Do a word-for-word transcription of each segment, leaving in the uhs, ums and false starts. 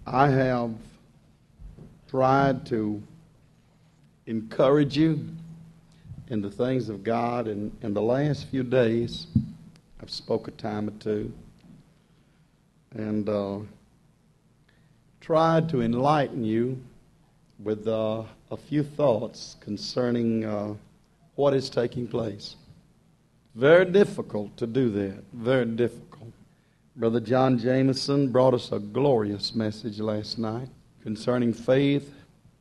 I have tried to encourage you in the things of God, and in the last few days, I've spoke a time or two, and uh, tried to enlighten you with uh, a few thoughts concerning uh, what is taking place. Very difficult to do that, very difficult. Brother John Jameson brought us a glorious message last night concerning faith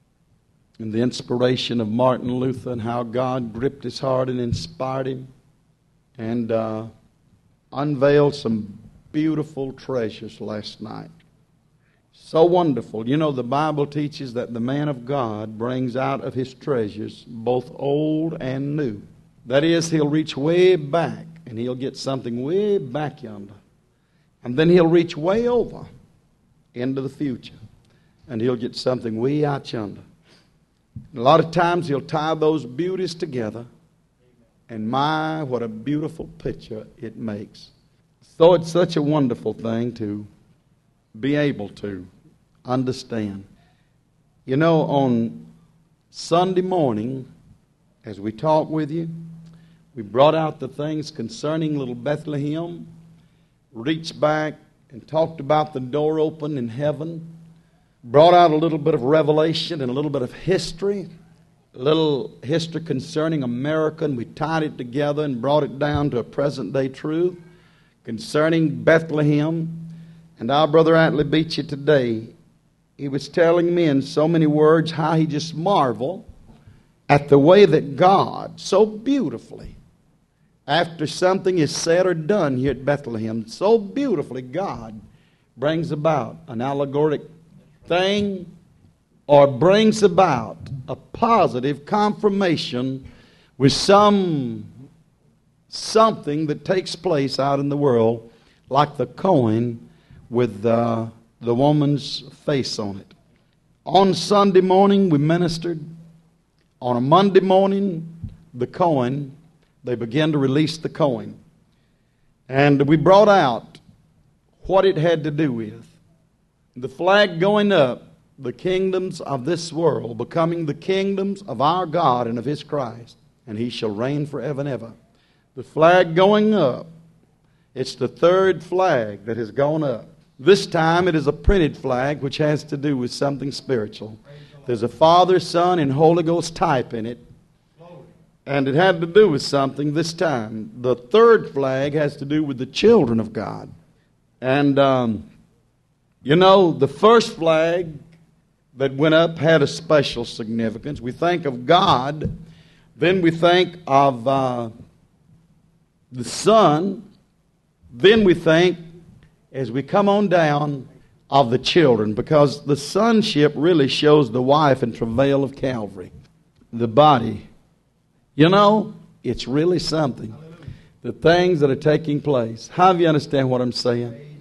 and the inspiration of Martin Luther and how God gripped his heart and inspired him, and uh, unveiled some beautiful treasures last night. So wonderful. You know, the Bible teaches that the man of God brings out of his treasures both old and new. That is, he'll reach way back and he'll get something way back yonder. And then he'll reach way over into the future and he'll get something way out yonder. A lot of times he'll tie those beauties together, and my, what a beautiful picture it makes. So it's such a wonderful thing to be able to understand. You know, on Sunday morning, as we talked with you, we brought out the things concerning little Bethlehem, reached back and talked about the door open in heaven, brought out a little bit of revelation and a little bit of history, a little history concerning America, and we tied it together and brought it down to a present-day truth concerning Bethlehem. And our brother Atlee Beachy today, he was telling me in so many words how he just marveled at the way that God so beautifully, after something is said or done here at Bethlehem, so beautifully God brings about an allegoric thing or brings about a positive confirmation with some something that takes place out in the world, like the coin with uh, the woman's face on it. On Sunday morning we ministered. On a Monday morning, the coin, they began to release the coin. And we brought out what it had to do with. The flag going up, the kingdoms of this world becoming the kingdoms of our God and of His Christ, and He shall reign forever and ever. The flag going up, it's the third flag that has gone up. This time it is a printed flag which has to do with something spiritual. There's a Father, Son, and Holy Ghost type in it. And it had to do with something this time. The third flag has to do with the children of God. And, um, you know, the first flag that went up had a special significance. We think of God, then we think of uh, the Son, then we think, as we come on down, of the children, because the sonship really shows the wife and travail of Calvary, the body. You know, it's really something. The things that are taking place. How do you understand what I'm saying?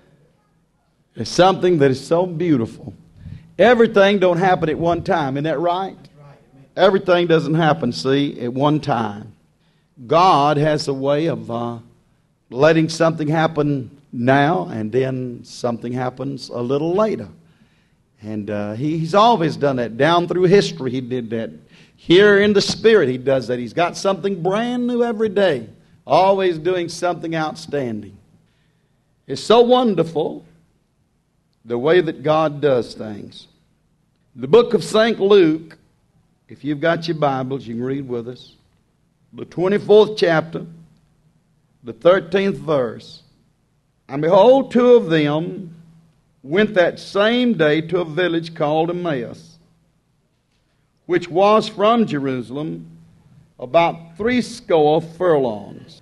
It's something that is so beautiful. Everything don't happen at one time. Isn't that right? Everything doesn't happen, see, at one time. God has a way of uh, letting something happen now, and then something happens a little later. And uh, he, He's always done that. Down through history, He did that. Here in the Spirit, He does that. He's got something brand new every day. Always doing something outstanding. It's so wonderful the way that God does things. The book of Saint Luke, if you've got your Bibles, you can read with us. The twenty-fourth chapter, the thirteenth verse. And behold, two of them went that same day to a village called Emmaus, which was from Jerusalem about threescore furlongs.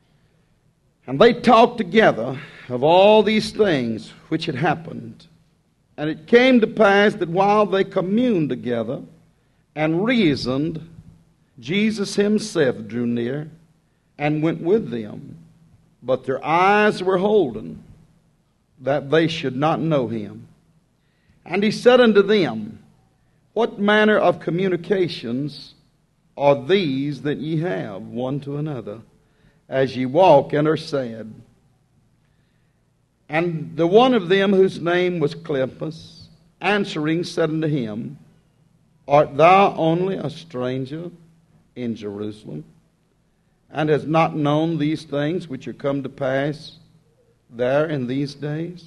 And they talked together of all these things which had happened. And it came to pass that while they communed together and reasoned, Jesus Himself drew near and went with them. But their eyes were holden, that they should not know Him. And He said unto them, What manner of communications are these that ye have one to another, as ye walk and are said? And the one of them whose name was Cleopas, answering, said unto him, Art thou only a stranger in Jerusalem, and hast not known these things which are come to pass there in these days?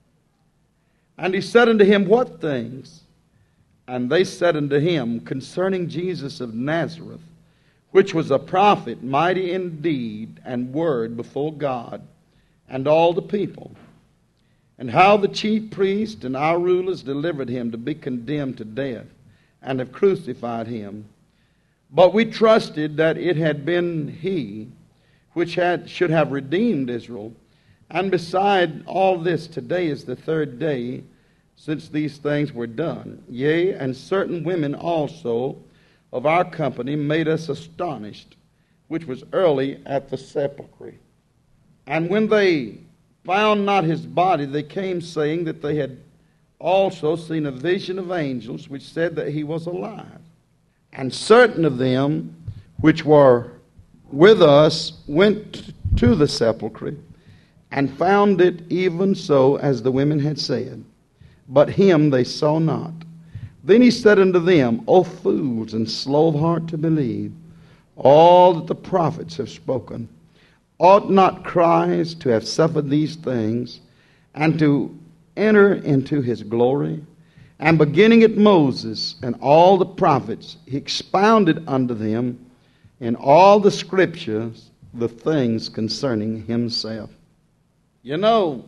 And he said unto him, What things? And they said unto him, Concerning Jesus of Nazareth, which was a prophet, mighty in deed and word before God and all the people, and how the chief priests and our rulers delivered him to be condemned to death, and have crucified him. But we trusted that it had been he which had should have redeemed Israel. And beside all this, today is the third day since these things were done. Yea, and certain women also of our company made us astonished, which was early at the sepulchre. And when they found not his body, they came saying that they had also seen a vision of angels, which said that he was alive. And certain of them which were with us went to the sepulchre, and found it even so as the women had said, but him they saw not. Then he said unto them, O fools, and slow of heart to believe all that the prophets have spoken. Ought not Christ to have suffered these things, and to enter into his glory? And beginning at Moses and all the prophets, he expounded unto them in all the scriptures the things concerning himself. You know,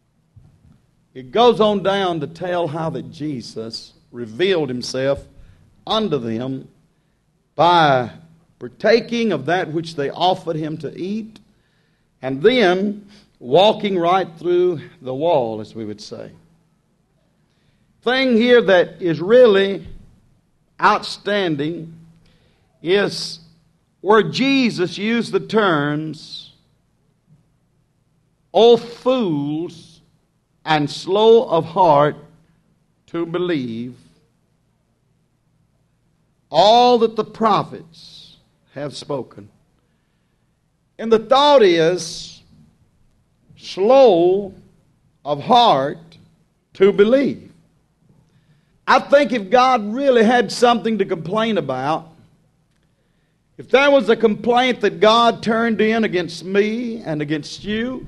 it goes on down to tell how that Jesus revealed himself unto them by partaking of that which they offered him to eat, and then walking right through the wall, as we would say. Thing here that is really outstanding is where Jesus used the terms, O fools, and slow of heart to believe all that the prophets have spoken. And the thought is, slow of heart to believe. I think if God really had something to complain about, if there was a complaint that God turned in against me and against you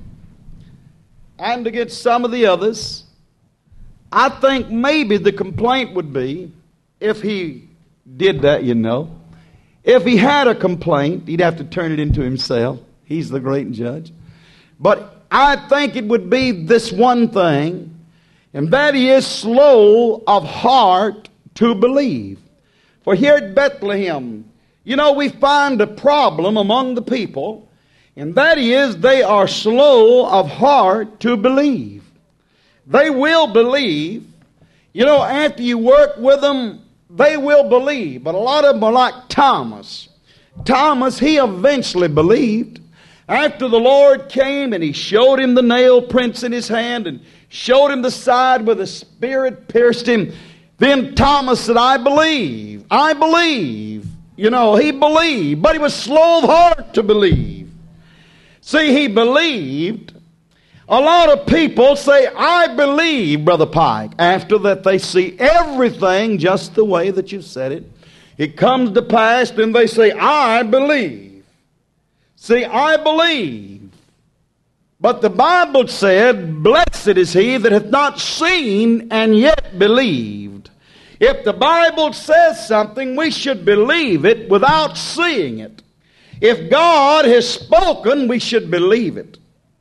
and against some of the others, I think maybe the complaint would be, if he did that, you know, if he had a complaint, he'd have to turn it into himself. He's the great judge. But I think it would be this one thing, and that is slow of heart to believe. For here at Bethlehem, you know, we find a problem among the people, and that is they are slow of heart to believe. They will believe. You know, after you work with them, they will believe. But a lot of them are like Thomas. Thomas, he eventually believed. After the Lord came and he showed him the nail prints in his hand and showed him the side where the spear pierced him, then Thomas said, I believe, I believe. You know, he believed, but he was slow of heart to believe. See, he believed. A lot of people say, I believe, Brother Pike, after that they see everything just the way that you said it. It comes to pass, then they say, I believe. See, I believe. But the Bible said, blessed is he that hath not seen and yet believed. If the Bible says something, we should believe it without seeing it. If God has spoken, we should believe it.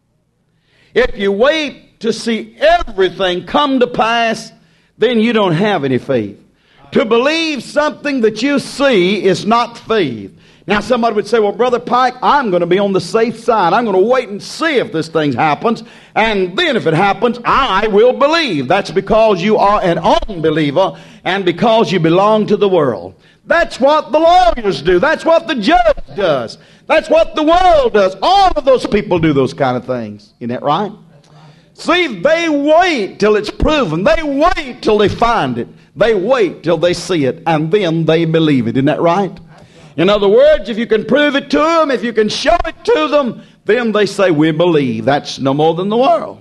If you wait to see everything come to pass, then you don't have any faith. To believe something that you see is not faith. Now somebody would say, well, Brother Pike, I'm going to be on the safe side. I'm going to wait and see if this thing happens. And then if it happens, I will believe. That's because you are an unbeliever and because you belong to the world. That's what the lawyers do. That's what the judge does. That's what the world does. All of those people do those kind of things. Isn't that right? See, they wait till it's proven. They wait till they find it. They wait till they see it. And then they believe it. Isn't that right? In other words, if you can prove it to them, if you can show it to them, then they say, we believe. That's no more than the world.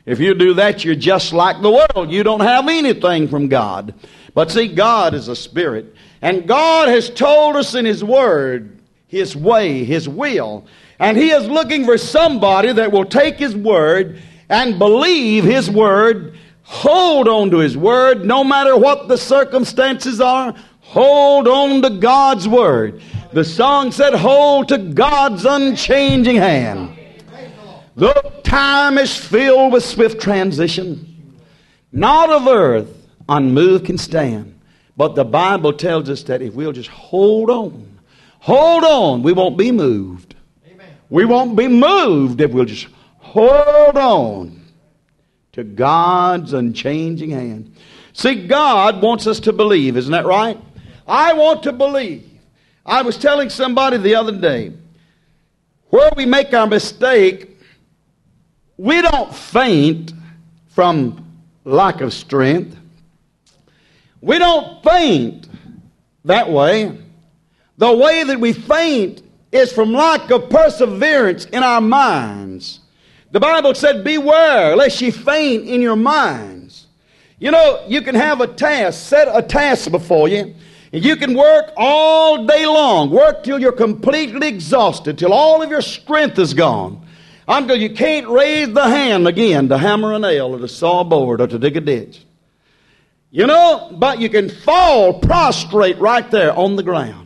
If you do that, you're just like the world. You don't have anything from God. But see, God is a spirit. And God has told us in His Word, His way, His will. And He is looking for somebody that will take His Word and believe His Word, hold on to His Word, no matter what the circumstances are. Hold on to God's Word. The song said, hold to God's unchanging hand. Though time is filled with swift transition, not of earth unmoved can stand. But the Bible tells us that if we'll just hold on, hold on, we won't be moved. Amen. We won't be moved if we'll just hold on to God's unchanging hand. See, God wants us to believe, isn't that right? I want to believe. I was telling somebody the other day, where we make our mistake, we don't faint from lack of strength. We don't faint that way. The way that we faint is from lack of perseverance in our minds. The Bible said, beware lest ye faint in your minds. You know, you can have a task, set a task before you, and you can work all day long, work till you're completely exhausted, till all of your strength is gone, until you can't raise the hand again to hammer a nail or to saw a board or to dig a ditch. You know, but you can fall prostrate right there on the ground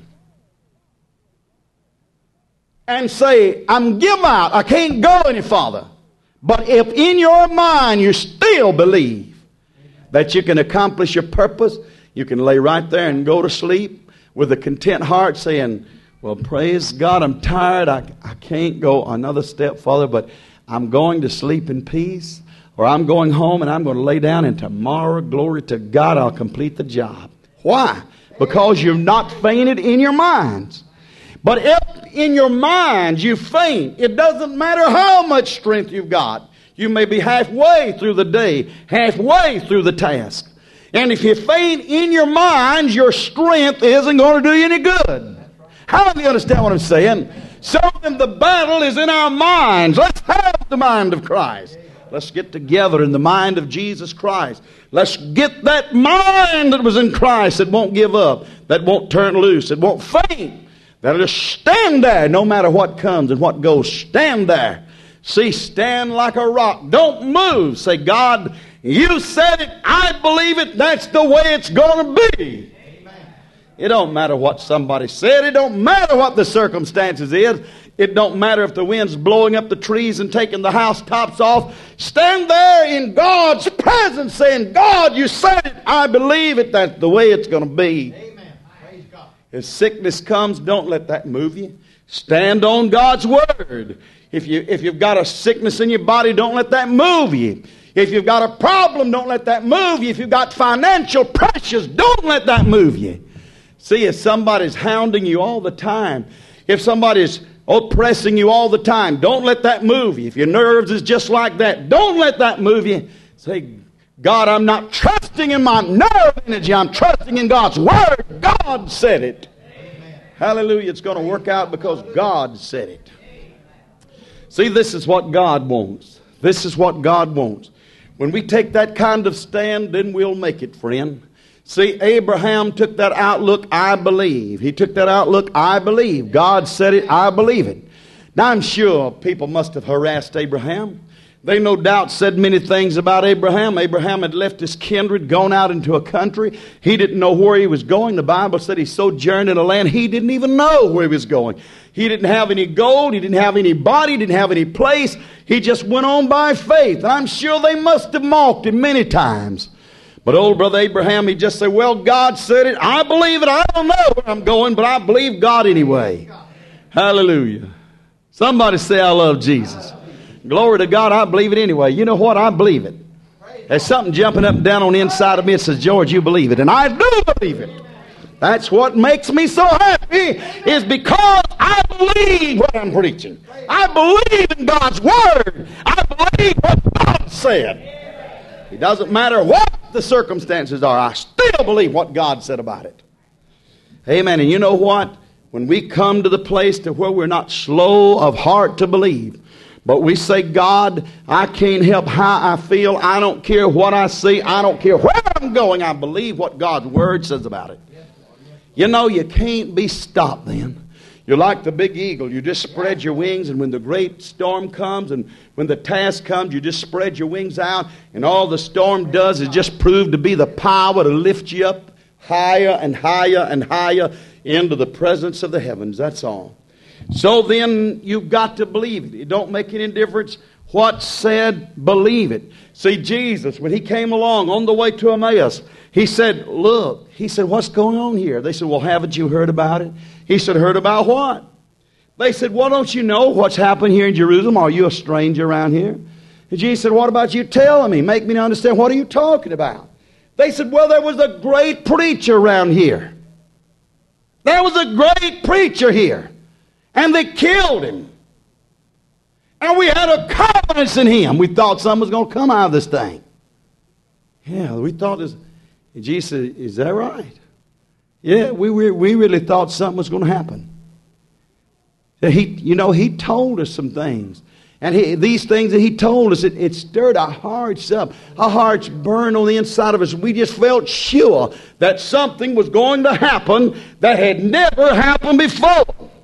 and say, I'm give out, I can't go any farther. But if in your mind you still believe that you can accomplish your purpose, you can lay right there and go to sleep with a content heart saying, well, praise God, I'm tired. I, I can't go another step further, but I'm going to sleep in peace. Or I'm going home and I'm going to lay down, and tomorrow, glory to God, I'll complete the job. Why? Because you've not fainted in your minds. But if in your minds you faint, it doesn't matter how much strength you've got. You may be halfway through the day, halfway through the task. And if you faint in your minds, your strength isn't going to do you any good. How do you understand what I'm saying? So then the battle is in our minds. Let's have the mind of Christ. Let's get together in the mind of Jesus Christ. Let's get that mind that was in Christ that won't give up, that won't turn loose, that won't faint, that'll just stand there no matter what comes and what goes. Stand there. See, stand like a rock. Don't move. Say, God, you said it. I believe it. That's the way it's going to be. Amen. It don't matter what somebody said. It don't matter what the circumstances is. It don't matter if the wind's blowing up the trees and taking the housetops off. Stand there in God's presence saying, God, you said it. I believe it. That's the way it's going to be. Amen. Praise God. If sickness comes, don't let that move you. Stand on God's word. If, you, if you've got a sickness in your body, don't let that move you. If you've got a problem, don't let that move you. If you've got financial pressures, don't let that move you. See, if somebody's hounding you all the time, if somebody's oppressing you all the time, don't let that move you. If your nerves is just like that, don't let that move you. Say, God, I'm not trusting in my nerve energy. I'm trusting in God's word. God said it. Amen. Hallelujah. It's going to work out because God said it. See, this is what God wants. This is what God wants. When we take that kind of stand, then we'll make it, friend. See, Abraham took that outlook, I believe. He took that outlook, I believe. God said it, I believe it. Now, I'm sure people must have harassed Abraham. They no doubt said many things about Abraham. Abraham had left his kindred, gone out into a country. He didn't know where he was going. The Bible said he sojourned in a land he didn't even know where he was going. He didn't have any gold. He didn't have any body. He didn't have any place. He just went on by faith. And I'm sure they must have mocked him many times. But old brother Abraham, he just said, well, God said it. I believe it. I don't know where I'm going, but I believe God anyway. Hallelujah. Somebody say, I love Jesus. Glory to God, I believe it anyway. You know what? I believe it. There's something jumping up and down on the inside of me that says, George, you believe it. And I do believe it. That's what makes me so happy, is because I believe what I'm preaching. I believe in God's word. I believe what God said. It doesn't matter what the circumstances are. I still believe what God said about it. Amen. And you know what? When we come to the place to where we're not slow of heart to believe, But we say, God, I can't help how I feel. I don't care what I see. I don't care where I'm going. I believe what God's Word says about it. You know, you can't be stopped then. You're like the big eagle. You just spread your wings, and when the great storm comes and when the task comes, you just spread your wings out, and all the storm does is just prove to be the power to lift you up higher and higher and higher into the presence of the heavens. That's all. So then you've got to believe it. It don't make any difference what's said, believe it. See, Jesus, when he came along on the way to Emmaus, he said, look, he said, what's going on here? They said, well, haven't you heard about it? He said, heard about what? They said, well, don't you know what's happened here in Jerusalem? Are you a stranger around here? And Jesus said, what about you telling me? Make me understand. What are you talking about? They said, well, there was a great preacher around here. There was a great preacher here. And they killed him. And we had a confidence in him. We thought something was going to come out of this thing. Yeah, we thought this. And Jesus said, is that right? Yeah, we, we, we really thought something was going to happen. He, you know, he told us some things. And he, these things that he told us, it, it stirred our hearts up. Our hearts burned on the inside of us. We just felt sure that something was going to happen that had never happened before.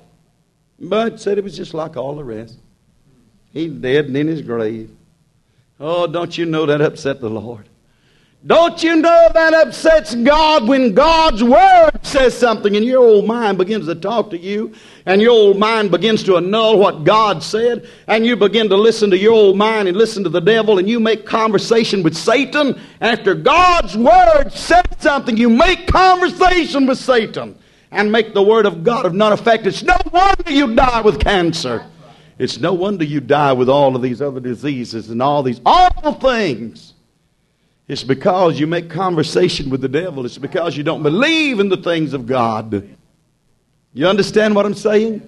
But said it was just like all the rest. He's dead and in his grave. Oh, don't you know that upset the Lord? Don't you know that upsets God when God's Word says something and your old mind begins to talk to you and your old mind begins to annul what God said and you begin to listen to your old mind and listen to the devil and you make conversation with Satan. After God's Word says something, you make conversation with Satan and make the Word of God of none effect. It's no wonder you die with cancer. It's no wonder you die with all of these other diseases and all these awful things. It's because you make conversation with the devil. It's because you don't believe in the things of God. You understand what I'm saying?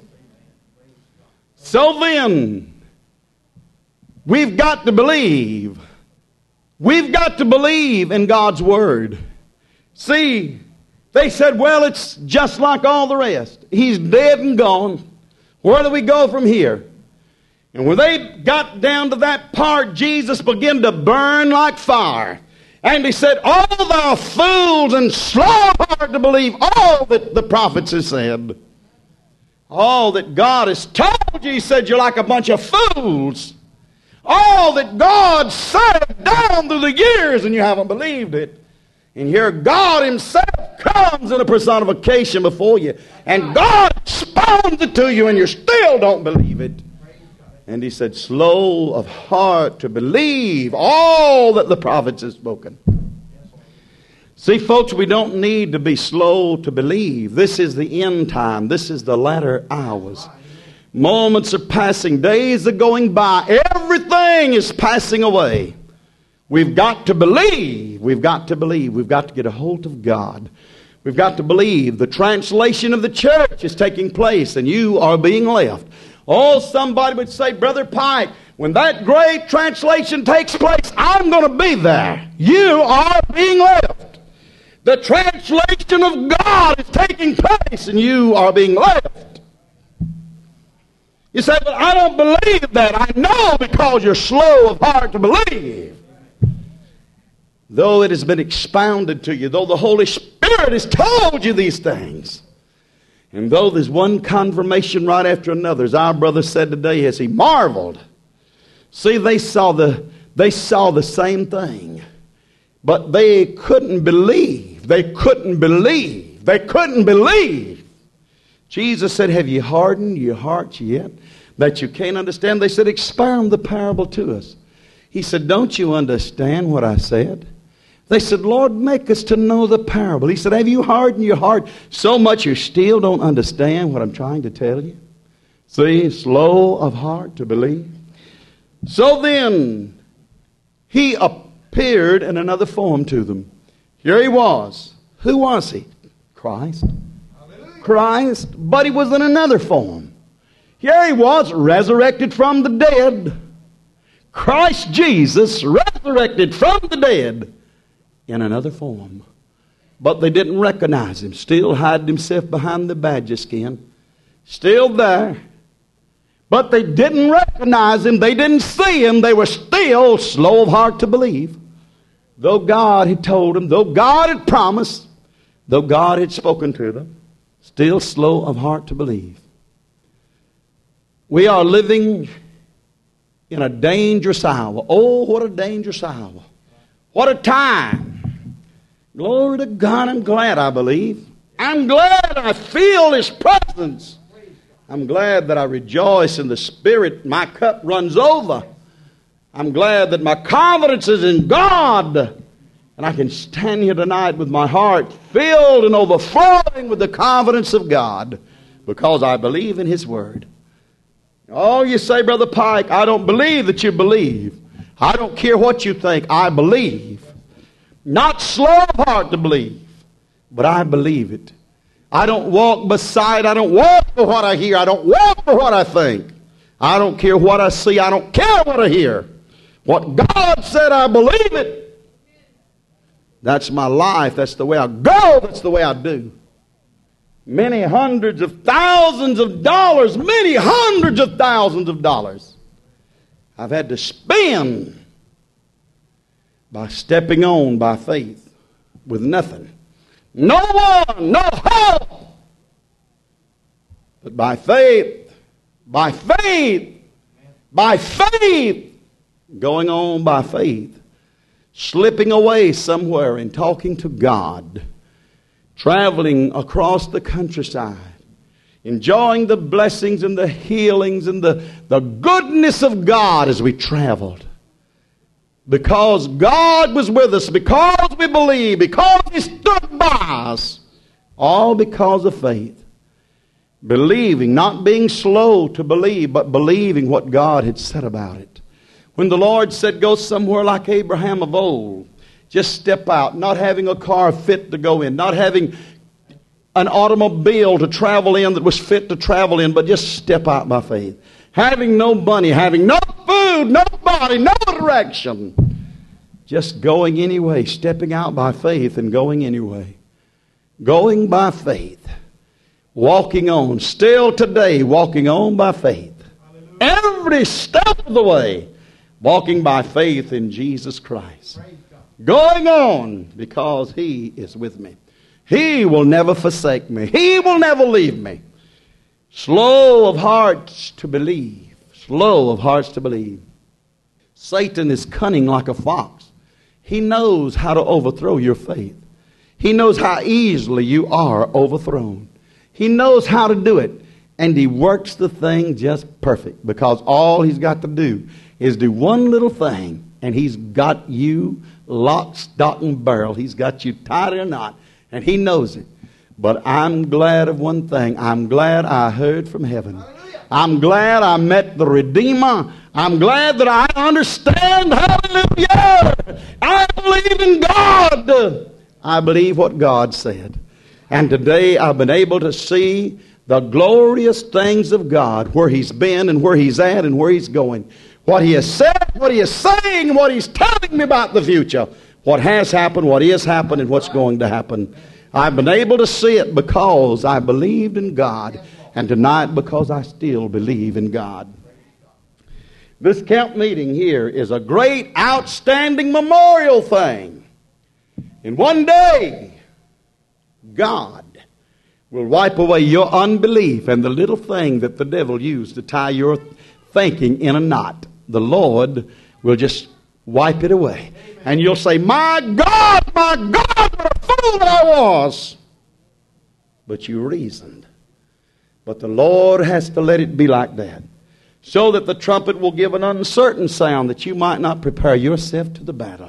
So then, we've got to believe. We've got to believe in God's Word. See, they said, well, it's just like all the rest. He's dead and gone. Where do we go from here? And when they got down to that part, Jesus began to burn like fire. And he said, all thou fools and slow of heart to believe all that the prophets have said. All that God has told you, he said, you're like a bunch of fools. All that God said down through the years and you haven't believed it. And here God himself comes in a personification before you. And God expounds it to you and you still don't believe it. And he said, slow of heart to believe all that the prophets have spoken. See, folks, we don't need to be slow to believe. This is the end time. This is the latter hours. Moments are passing. Days are going by. Everything is passing away. We've got to believe. We've got to believe. We've got to get a hold of God. We've got to believe. The translation of the church is taking place and you are being left. Oh, somebody would say, Brother Pike, when that great translation takes place, I'm going to be there. You are being left. The translation of God is taking place and you are being left. You say, but I don't believe that. I know because you're slow of heart to believe. Though it has been expounded to you, though the Holy Spirit has told you these things, and though there's one confirmation right after another, as our brother said today, as he marveled. See, they saw the they saw the same thing, but they couldn't believe. They couldn't believe. They couldn't believe. Jesus said, have you hardened your hearts yet that you can't understand? They said, expound the parable to us. He said, don't you understand what I said? They said, Lord, make us to know the parable. He said, have you hardened your heart so much you still don't understand what I'm trying to tell you? See, slow of heart to believe. So then, he appeared in another form to them. Here he was. Who was he? Christ. Hallelujah. Christ, but he was in another form. Here he was, resurrected from the dead. Christ Jesus, resurrected from the dead. In another form. But they didn't recognize him. Still hiding himself behind the badger skin. Still there. But they didn't recognize him. They didn't see him. They were still slow of heart to believe. Though God had told them, though God had promised, though God had spoken to them, still slow of heart to believe. We are living in a dangerous hour. Oh, what a dangerous hour. What a time. Glory to God, I'm glad I believe. I'm glad I feel His presence. I'm glad that I rejoice in the Spirit. My cup runs over. I'm glad that my confidence is in God. And I can stand here tonight with my heart filled and overflowing with the confidence of God because I believe in His Word. Oh, you say, Brother Pike, I don't believe that you believe. I don't care what you think. I believe. Not slow of heart to believe, but I believe it. I don't walk beside, I don't walk for what I hear. I don't walk for what I think. I don't care what I see. I don't care what I hear. What God said, I believe it. That's my life. That's the way I go. That's the way I do. Many hundreds of thousands of dollars, many hundreds of thousands of dollars I've had to spend by stepping on by faith with nothing. No one, no hope. But by faith, by faith, by faith, going on by faith, slipping away somewhere and talking to God, traveling across the countryside, enjoying the blessings and the healings and the, the goodness of God as we traveled. Because God was with us, because we believe, because He stood by us, all because of faith. Believing, not being slow to believe, but believing what God had said about it. When the Lord said, go somewhere like Abraham of old, just step out, not having a car fit to go in, not having an automobile to travel in that was fit to travel in, but just step out by faith. Having no money, having no food, no body, no direction. Just going anyway, stepping out by faith and going anyway. Going by faith. Walking on. Still today, walking on by faith. Every step of the way, walking by faith in Jesus Christ. Going on because He is with me. He will never forsake me. He will never leave me. Slow of hearts to believe. Slow of hearts to believe. Satan is cunning like a fox. He knows how to overthrow your faith. He knows how easily you are overthrown. He knows how to do it. And he works the thing just perfect. Because all he's got to do is do one little thing. And he's got you lock, stock, and barrel. He's got you tied in a knot. And he knows it. But I'm glad of one thing. I'm glad I heard from heaven. I'm glad I met the Redeemer. I'm glad that I understand. Hallelujah. I believe in God. I believe what God said. And today I've been able to see the glorious things of God, where He's been and where He's at and where He's going. What He has said, what He is saying, what He's telling me about the future. What has happened, what is happening, and what's going to happen. I've been able to see it because I believed in God. And tonight, because I still believe in God. This camp meeting here is a great, outstanding memorial thing. And one day, God will wipe away your unbelief and the little thing that the devil used to tie your thinking in a knot. The Lord will just wipe it away. And you'll say, my God, my God, what a fool I was. But you reasoned. But the Lord has to let it be like that, so that the trumpet will give an uncertain sound, that you might not prepare yourself to the battle.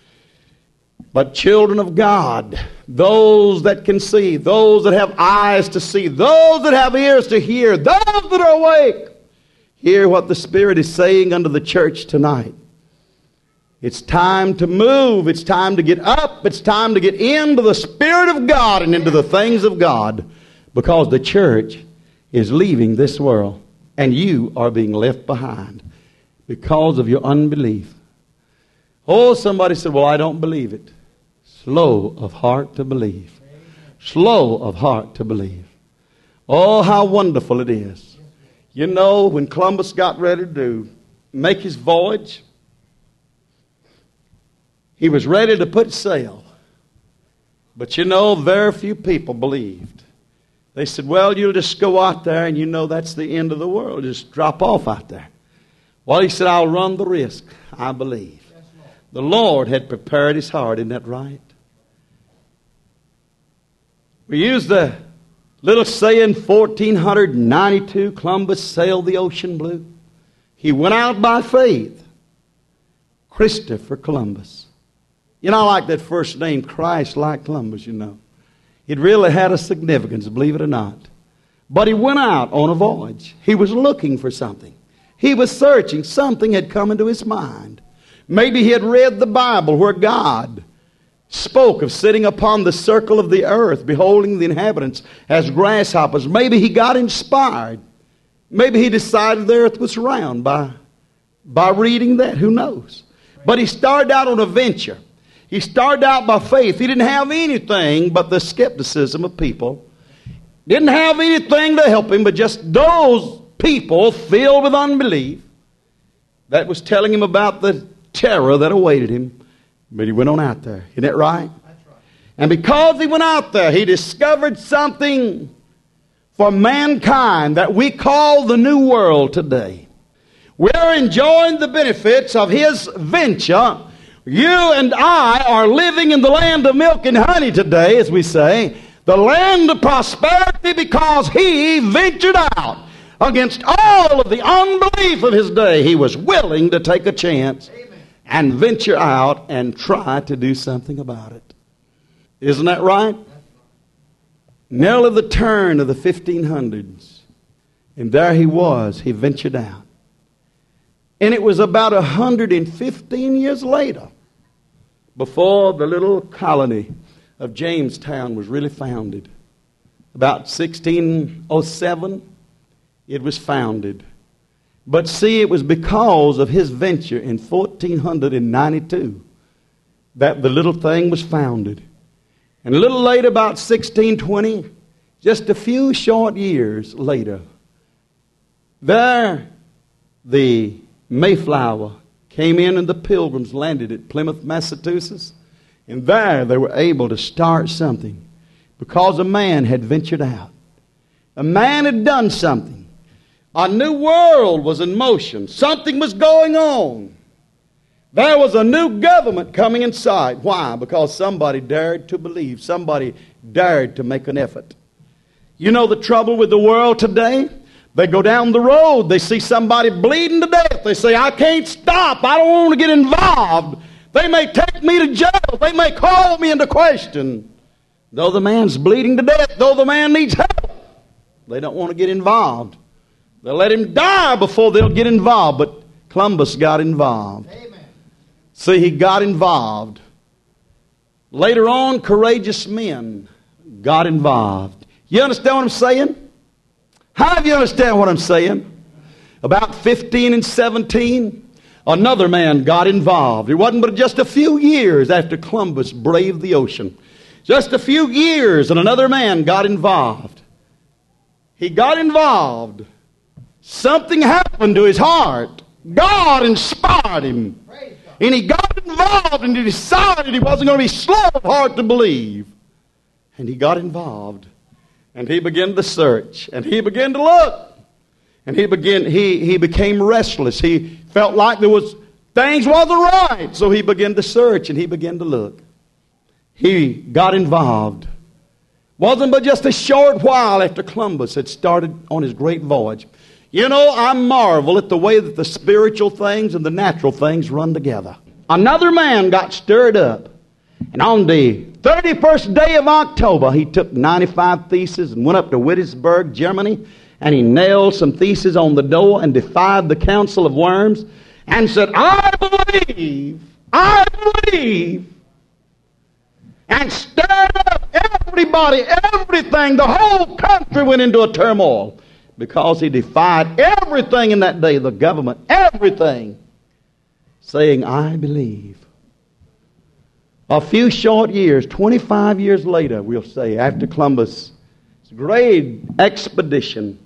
But children of God, those that can see, those that have eyes to see, those that have ears to hear, those that are awake, hear what the Spirit is saying unto the church tonight. It's time to move. It's time to get up. It's time to get into the Spirit of God and into the things of God, because the church is leaving this world, and you are being left behind because of your unbelief. Oh, somebody said, well, I don't believe it. Slow of heart to believe. Slow of heart to believe. Oh, how wonderful it is. You know, when Columbus got ready to make his voyage, he was ready to put sail. But you know, very few people believed. They said, well, you'll just go out there and you know that's the end of the world. Just drop off out there. Well, he said, I'll run the risk. I believe. The Lord had prepared his heart. Isn't that right? We use the little saying, fourteen ninety-two, Columbus sailed the ocean blue. He went out by faith. Christopher Columbus. You know, I like that first name, Christ like Columbus, you know. It really had a significance, believe it or not. But he went out on a voyage. He was looking for something. He was searching. Something had come into his mind. Maybe he had read the Bible where God spoke of sitting upon the circle of the earth, beholding the inhabitants as grasshoppers. Maybe he got inspired. Maybe he decided the earth was round by, by reading that. Who knows? But he started out on a venture. He started out by faith. He didn't have anything but the skepticism of people. Didn't have anything to help him but just those people filled with unbelief that was telling him about the terror that awaited him. But he went on out there. Isn't that right? That's right. And because he went out there, he discovered something for mankind that we call the New World today. We're enjoying the benefits of his venture. You and I are living in the land of milk and honey today, as we say. The land of prosperity because he ventured out against all of the unbelief of his day. He was willing to take a chance. Amen. And venture out and try to do something about it. Isn't that right? Nearly the turn of the fifteen hundreds. And there he was. He ventured out. And it was about one hundred fifteen years later before the little colony of Jamestown was really founded. About sixteen oh seven, it was founded. But see, it was because of his venture in fourteen ninety-two that the little thing was founded. And a little later, about sixteen twenty, just a few short years later, there the Mayflower came in and the Pilgrims landed at Plymouth, Massachusetts. And there they were able to start something because a man had ventured out. A man had done something. A new world was in motion. Something was going on. There was a new government coming in sight. Why? Because somebody dared to believe. Somebody dared to make an effort. You know the trouble with the world today? They go down the road. They see somebody bleeding to death. They say, I can't stop. I don't want to get involved. They may take me to jail. They may call me into question. Though the man's bleeding to death, though the man needs help, they don't want to get involved. They'll let him die before they'll get involved. But Columbus got involved. Amen. See, he got involved. Later on, courageous men got involved. You understand what I'm saying? How do you understand what I'm saying? About fifteen and seventeen, another man got involved. It wasn't but just a few years after Columbus braved the ocean. Just a few years and another man got involved. He got involved. Something happened to his heart. God inspired him. And he got involved and he decided he wasn't going to be slow of heart to believe. And he got involved. And he began to search. And he began to look. And he began, he, he became restless. He felt like there was things wasn't right. So he began to search and he began to look. He got involved. Wasn't but just a short while after Columbus had started on his great voyage. You know, I marvel at the way that the spiritual things and the natural things run together. Another man got stirred up. And on the thirty-first day of October, he took ninety-five theses and went up to Wittenberg, Germany, and he nailed some theses on the door and defied the council of worms and said, I believe, I believe, and stirred up everybody, everything. The whole country went into a turmoil because he defied everything in that day, the government, everything, saying, I believe. A few short years, twenty-five years later, we'll say, after Columbus' great expedition,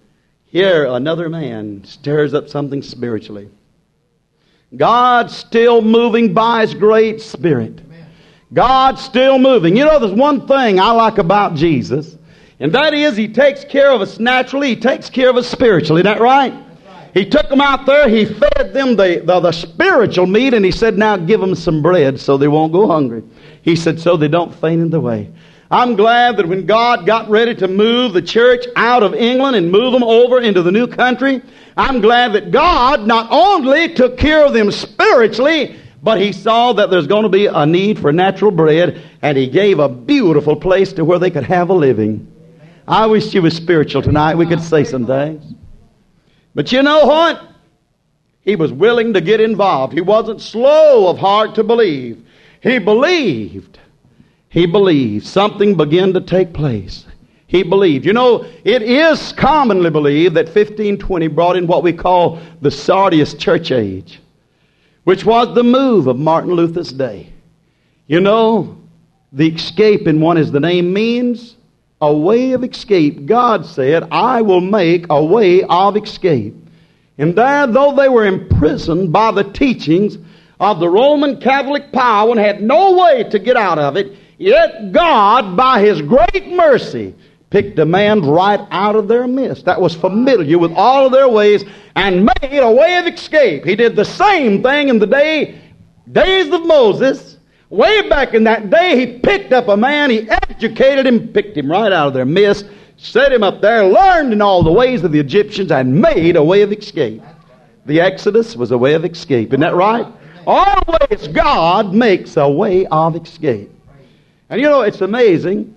Here, another man stirs up something spiritually. God's still moving by His great Spirit. God's still moving. You know, there's one thing I like about Jesus, and that is He takes care of us naturally. He takes care of us spiritually. Isn't that right? right. He took them out there. He fed them the, the, the spiritual meat, and He said, now give them some bread so they won't go hungry. He said, so they don't faint in the way. I'm glad that when God got ready to move the church out of England and move them over into the new country, I'm glad that God not only took care of them spiritually, but He saw that there's going to be a need for natural bread, and He gave a beautiful place to where they could have a living. I wish you was spiritual tonight. We could say some things. But you know what? He was willing to get involved. He wasn't slow of heart to believe. He believed. He believed. Something began to take place. He believed. You know, it is commonly believed that fifteen twenty brought in what we call the Sardius church age, which was the move of Martin Luther's day. You know, the escape in one as the name means, a way of escape. God said, I will make a way of escape. And there, though they were imprisoned by the teachings of the Roman Catholic power and had no way to get out of it, yet God, by His great mercy, picked a man right out of their midst that was familiar with all of their ways and made a way of escape. He did the same thing in the day, days of Moses. Way back in that day, He picked up a man, He educated him, picked him right out of their midst, set him up there, learned in all the ways of the Egyptians, and made a way of escape. The Exodus was a way of escape. Isn't that right? Always God makes a way of escape. And you know, it's amazing.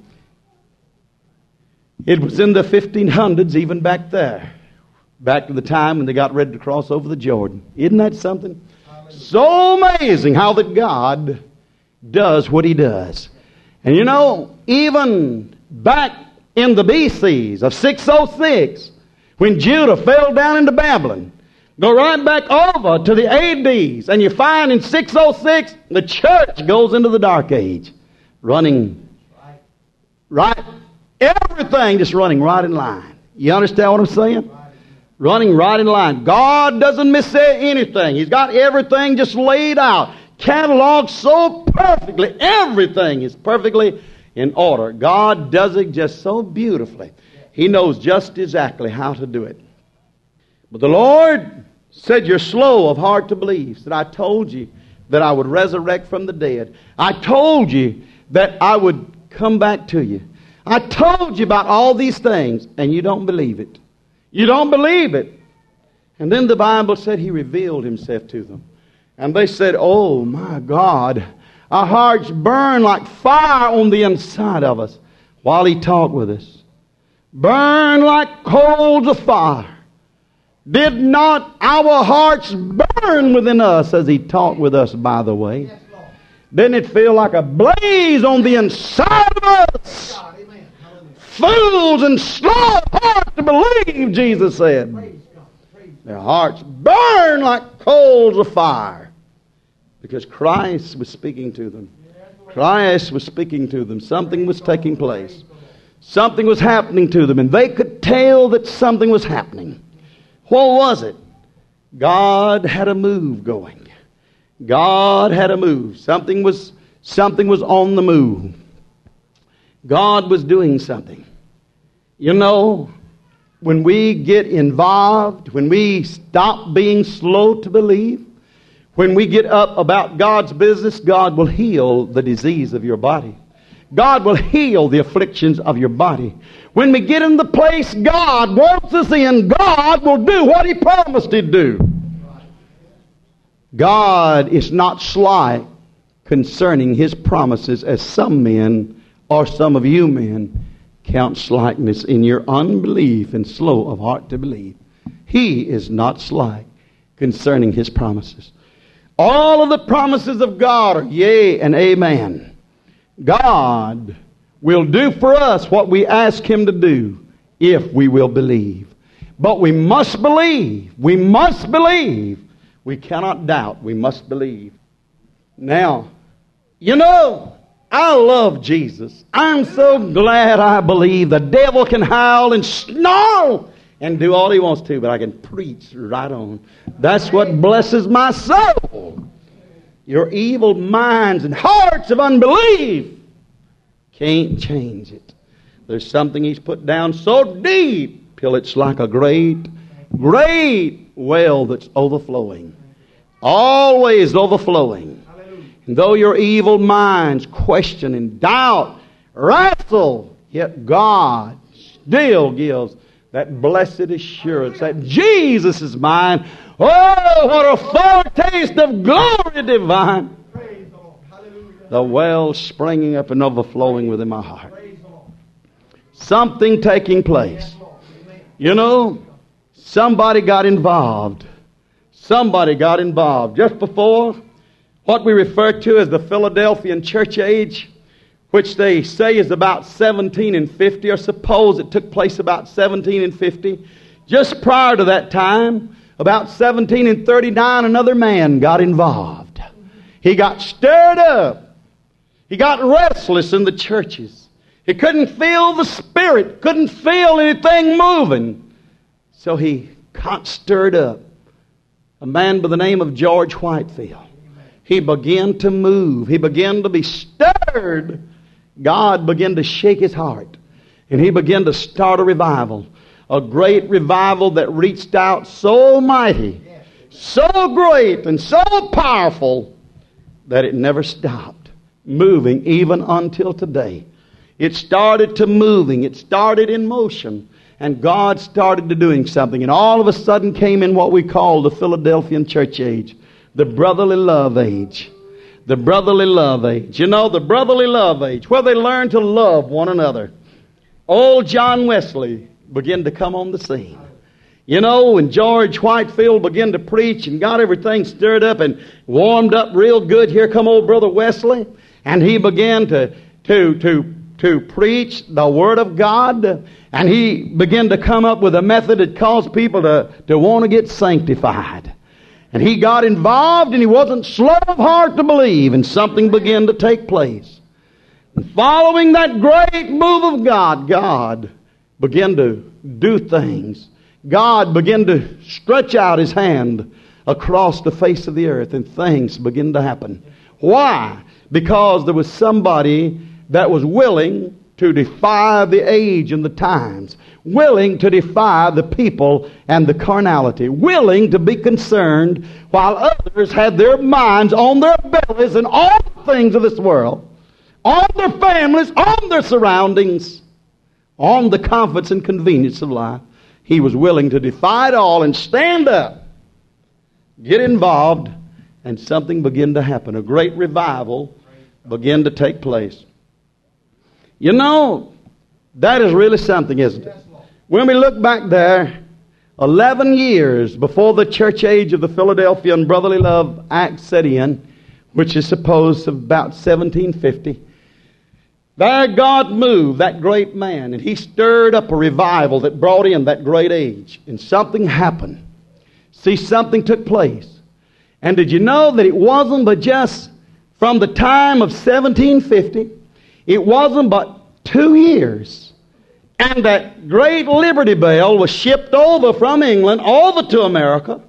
It was in the fifteen hundreds, even back there. Back to the time when they got ready to cross over the Jordan. Isn't that something? So amazing how that God does what He does. And you know, even back in the B Cs of six oh six, when Judah fell down into Babylon, go right back over to the A Ds, and you find in six oh six, the church goes into the dark age. Running right, everything just running right in line. You understand what I'm saying? Running right in line. God doesn't miss anything. He's got everything just laid out, cataloged so perfectly. Everything is perfectly in order. God does it just so beautifully. He knows just exactly how to do it. But the Lord said, you're slow of heart to believe. Said, I told you that I would resurrect from the dead. I told you that I would come back to you. I told you about all these things, and you don't believe it. You don't believe it. And then the Bible said He revealed Himself to them. And they said, oh my God, our hearts burn like fire on the inside of us while He talked with us. Burn like coals of fire. Did not our hearts burn within us as He talked with us, by the way? Yes, didn't it feel like a blaze on the inside of us? God, fools and slow of heart to believe, Jesus said. Praise God. Praise Their hearts burn like coals of fire. Because Christ was speaking to them. Christ was speaking to them. Something was taking place. Something was happening to them. And they could tell that something was happening. What was it? God had a move going. God had a move. Something was, something was on the move. God was doing something. You know, when we get involved, when we stop being slow to believe, when we get up about God's business, God will heal the disease of your body. God will heal the afflictions of your body. When we get in the place God wants us in, God will do what He promised He'd do. God is not sly concerning His promises, as some men or some of you men count slackness in your unbelief and slow of heart to believe. He is not sly concerning His promises. All of the promises of God are yea and amen. God will do for us what we ask Him to do if we will believe. But we must believe. We must believe. We cannot doubt. We must believe. Now, you know, I love Jesus. I'm so glad I believe. The devil can howl and snarl. and do all he wants to, but I can preach right on. That's what blesses my soul. Your evil minds and hearts of unbelief can't change it. There's something he's put down so deep till it's like a great, great well that's overflowing. Always overflowing. And though your evil minds question and doubt, wrestle, yet God still gives that blessed assurance that Jesus is mine. Oh, what a foretaste of glory divine. The well springing up and overflowing within my heart. Something taking place. You know, somebody got involved. Somebody got involved. Just before what we refer to as the Philadelphian church age, which they say is about seventeen and fifty, or suppose it took place about seventeen and fifty. Just prior to that time, about seventeen and thirty-nine, another man got involved. He got stirred up. He got restless in the churches. He couldn't feel the Spirit, couldn't feel anything moving. So he got stirred up. A man by the name of George Whitefield. He began to move. He began to be stirred. God began to shake his heart. And he began to start a revival. A great revival that reached out so mighty, so great, and so powerful that it never stopped moving even until today. It started to moving. It started in motion. And God started to doing something. And all of a sudden came in what we call the Philadelphian church age. The brotherly love age. The brotherly love age. You know, the brotherly love age, where they learn to love one another. Old John Wesley began to come on the scene. You know, when George Whitefield began to preach and got everything stirred up and warmed up real good, here come old Brother Wesley. And he began to, to, to, to preach the Word of God. And he began to come up with a method that caused people to, to want to get sanctified. And he got involved, and he wasn't slow of heart to believe, and something began to take place. And following that great move of God, God began to do things. God began to stretch out his hand across the face of the earth, and things began to happen. Why? Because there was somebody that was willing to defy the age and the times, willing to defy the people and the carnality, willing to be concerned while others had their minds on their bellies and all the things of this world, on their families, on their surroundings, on the comforts and convenience of life. He was willing to defy it all and stand up, get involved, and something began to happen. A great revival began to take place. You know, that is really something, isn't it? When we look back there, eleven years before the church age of the Philadelphian Brotherly Love Act set in, which is supposed to about seventeen fifty, there God moved, that great man, and he stirred up a revival that brought in that great age. And something happened. See, something took place. And did you know that it wasn't but just from the time of seventeen fifty, it wasn't but two years, and that great Liberty Bell was shipped over from England over to America,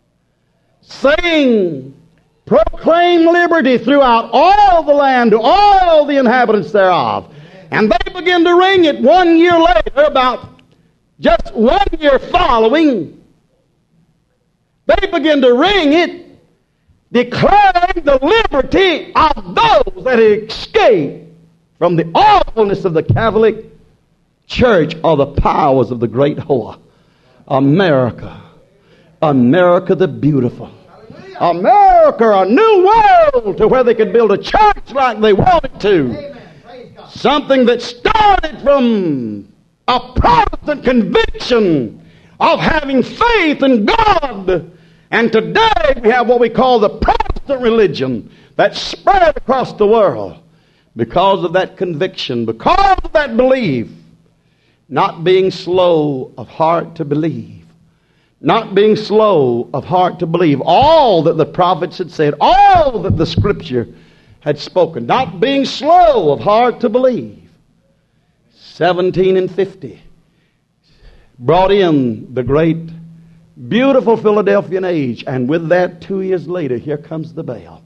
saying, proclaim liberty throughout all the land to all the inhabitants thereof. And they began to ring it one year later, about just one year following. They began to ring it, declaring the liberty of those that had escaped from the awfulness of the Catholic Church or the powers of the great whore. America. America the beautiful. America, a new world to where they could build a church like they wanted to. Something that started from a Protestant conviction of having faith in God. And today we have what we call the Protestant religion that spread across the world. Because of that conviction, because of that belief, not being slow of heart to believe, not being slow of heart to believe all that the prophets had said, all that the Scripture had spoken, not being slow of heart to believe. seventeen and fifty. brought in the great, beautiful Philadelphian age. And with that, two years later, here comes the bell.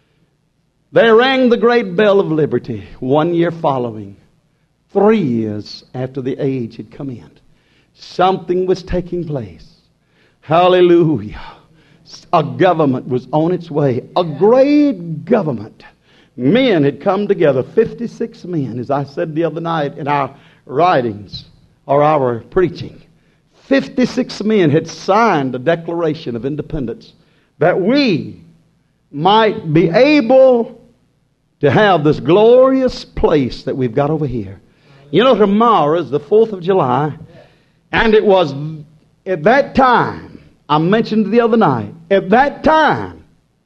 They rang the great bell of liberty one year following, three years after the age had come in. Something was taking place. Hallelujah. A government was on its way. A great government. Men had come together, fifty-six men, as I said the other night in our writings or our preaching. fifty-six men had signed a Declaration of Independence that we might be able to have this glorious place that we've got over here. You know, tomorrow is the fourth of July, and it was at that time, I mentioned the other night, at that time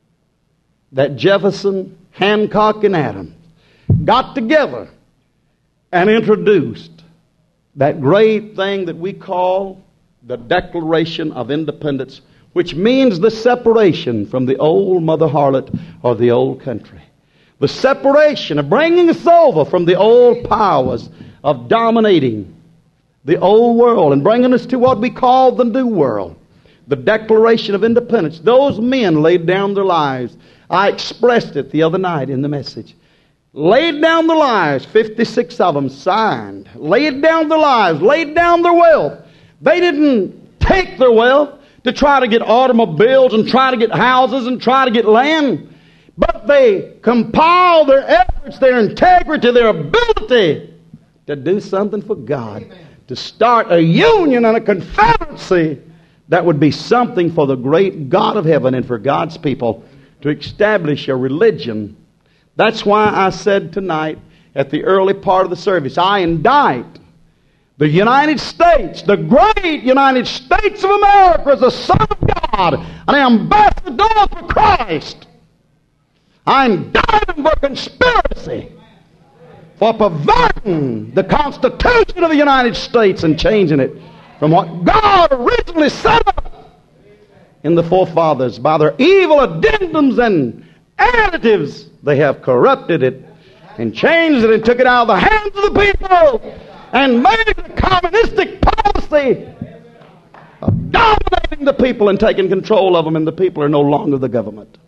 that Jefferson, Hancock, and Adams got together and introduced that great thing that we call the Declaration of Independence, which means the separation from the old mother harlot or the old country. The separation of bringing us over from the old powers of dominating the old world and bringing us to what we call the new world. The Declaration of Independence. Those men laid down their lives. I expressed it the other night in the message. Laid down their lives, fifty-six of them signed. Laid down their lives, laid down their wealth. They didn't take their wealth to try to get automobiles and try to get houses and try to get land. But they compiled their efforts, their integrity, their ability to do something for God. Amen. To start a union and a confederacy that would be something for the great God of heaven and for God's people to establish a religion. That's why I said tonight at the early part of the service, I indict the United States, the great United States of America as a son of God, an ambassador for Christ. I indict them for conspiracy, for perverting the Constitution of the United States and changing it from what God originally set up in the forefathers. By their evil addendums and additives, they have corrupted it and changed it and took it out of the hands of the people and made it a communistic policy of dominating the people and taking control of them, and the people are no longer the government.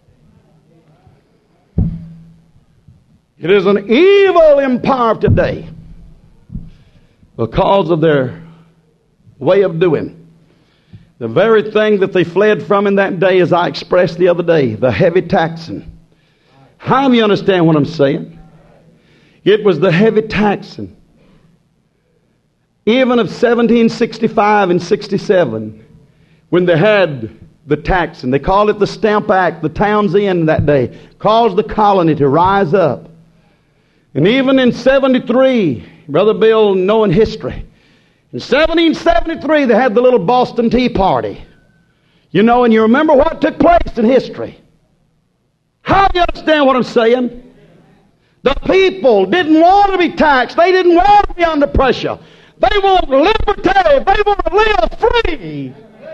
It is an evil empire today because of their way of doing. The very thing that they fled from in that day, as I expressed the other day, the heavy taxing. How do you understand what I'm saying? It was the heavy taxing. Even of seventeen sixty-five and sixty-seven, when they had the taxing, they called it the Stamp Act, the Town's End that day, caused the colony to rise up. And even in seventy-three, Brother Bill, knowing history, in seventeen seventy-three they had the little Boston Tea Party. You know, and you remember what took place in history. How do you understand what I'm saying? The people didn't want to be taxed. They didn't want to be under pressure. They want liberty. They want to live free.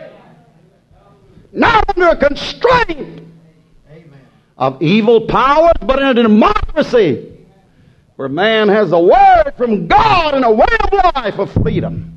Not under a constraint of evil powers, but in a democracy where man has a word from God and a way of life of freedom.